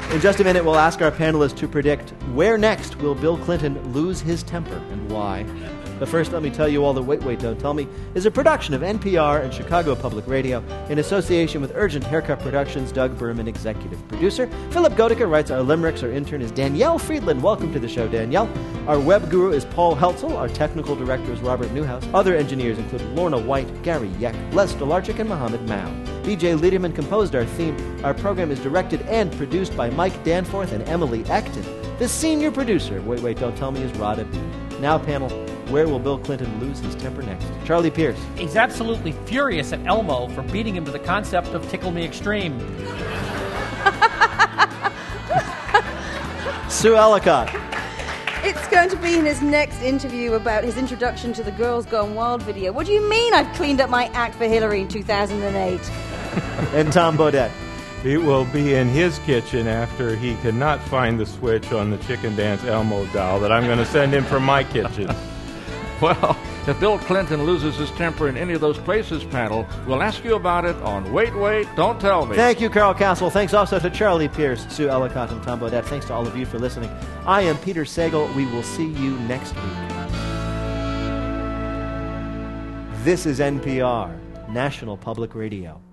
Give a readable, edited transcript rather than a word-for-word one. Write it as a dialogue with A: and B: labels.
A: In just a minute, we'll ask our panelists to predict where next will Bill Clinton lose his temper and why. But first, let me tell you all that Wait, Wait, Don't Tell Me is a production of NPR and Chicago Public Radio in association with Urgent Haircut Productions, Doug Berman, executive producer. Philip Goedicke writes our limericks. Our intern is Danielle Friedland. Welcome to the show, Danielle. Our web guru is Paul Heltzel. Our technical director is Robert Newhouse. Other engineers include Lorna White, Gary Yeck, Les Stolarczyk, and Mohammed Mao. BJ Liederman composed our theme. Our program is directed and produced by Mike Danforth and Emily Acton. The senior producer of Wait, Wait, Don't Tell Me is Rada B. Now, panel, where will Bill Clinton lose his temper next? Charlie Pierce.
B: He's absolutely furious at Elmo for beating him to the concept of Tickle Me Extreme.
A: Sue Ellicott.
C: It's going to be in his next interview about his introduction to the Girls Gone Wild video. What do you mean I've cleaned up my act for Hillary in 2008?
A: And Tom Bodett.
D: It will be in his kitchen after he cannot find the switch on the Chicken Dance Elmo doll that I'm going to send him from my kitchen.
E: Well, if Bill Clinton loses his temper in any of those places, panel, we'll ask you about it on Wait, Wait, Don't Tell Me.
A: Thank you, Carol Castle. Thanks also to Charlie Pierce, Sue Ellicott, and Tom Bodett. Thanks to all of you for listening. I am Peter Sagal. We will see you next week. This is NPR, National Public Radio.